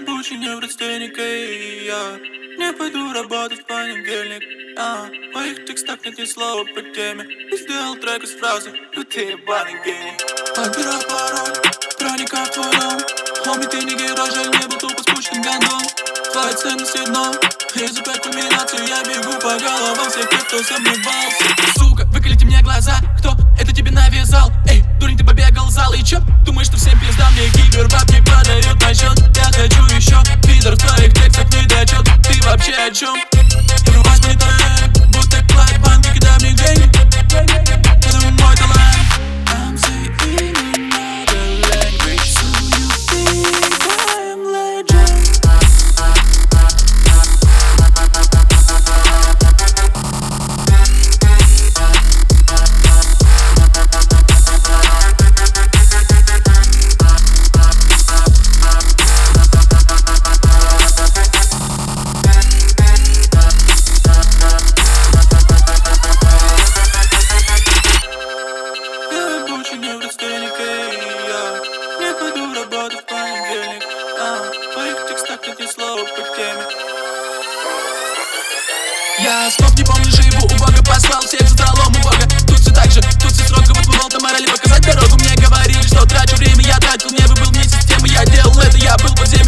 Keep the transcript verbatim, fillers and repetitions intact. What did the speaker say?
больше не врастенника, и я не пойду работать в понедельник. А, в моих текстах нет ни слова по теме. И сделал трек из фразы: ну ты ебаный гений. Отбирай пароль, проникай в твой дом. Homie, ты не герой, жаль, не был тупо спущен гондон. Твои ценности дно, и за пять комбинаций я бегу по головам всех тех, кто сомневался. Сука, выколите мне глаза, кто это тебе навязал? Эй, дурень, ты побегал в зал, и чё? Думаешь, что всем пизда, мне кибербабки подают на счет. Я хочу еще, пидор, в твоих текстах недочет. Ты вообще о чем? Врубай мониторы, будто клайд банки, кидай мне деньги. Это мой талант. I'm saying another language, so you think I'm legend. Не врастеника, и я не пойду работать в понедельник. А, в моих текстах нет ни слова по теме. Я снов не помню, живу у Бога, послал всех за троллом у Бога. Тут все так же, тут все строго, вот волта морали показать дорогу. Мне говорили, что трачу время, я тратил, не был вне системы. Я делал это, я был под землей.